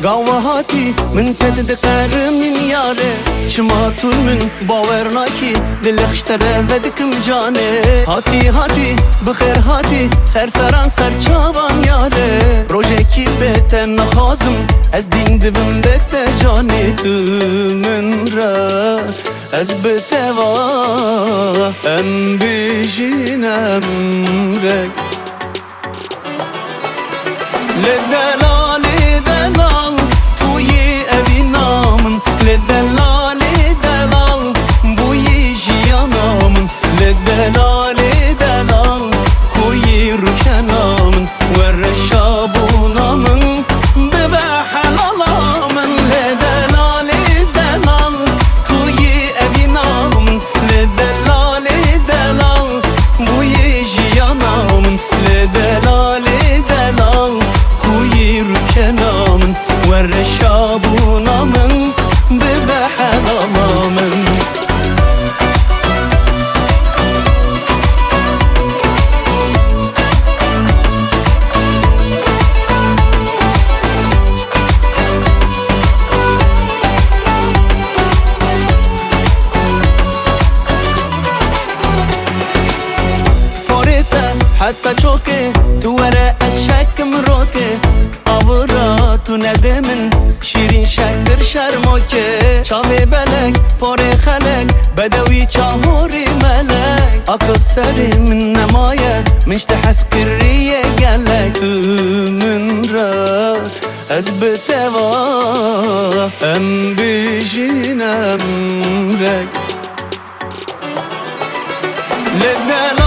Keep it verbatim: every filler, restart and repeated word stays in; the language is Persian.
قاوهاتي من تدقر من ياره شماتون من باورناكي دل خشتره ودكم جانه هاتي هاتي بخير هاتي سرسران سرچاوان ياره روجكي بتن نخازم از دين دبم بته جاني تو من را از بتوا ام بجينم رك لدلال دلال توی اوی نامن لدلال دلال بوی جیانامن لدلال دلال کوی روکنامن ورشابونامن ببه حلالامن لدلال دلال توی اوی نامن لدلال دلال بوی جیانامن لدلال دلال کوی روکنامن ورشابونامن ببه حلالامن حتى چوكي تو ورا الشكم روكي آورا تو ندمن شیرین شکر شرموكي چاوي بلك پاره خلق بدوي چاهوري ملك اكو سري من نمايه مشت حس كريه قالك تو من را از بتوا ام بجينم رك لدلال